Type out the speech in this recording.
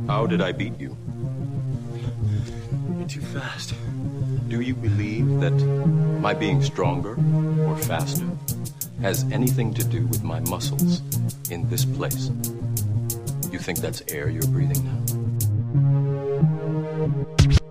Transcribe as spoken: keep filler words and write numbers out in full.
How did I beat you? You're too fast. Do you believe that my being stronger or faster has anything to do with my muscles in this place? You think that's air you're breathing now?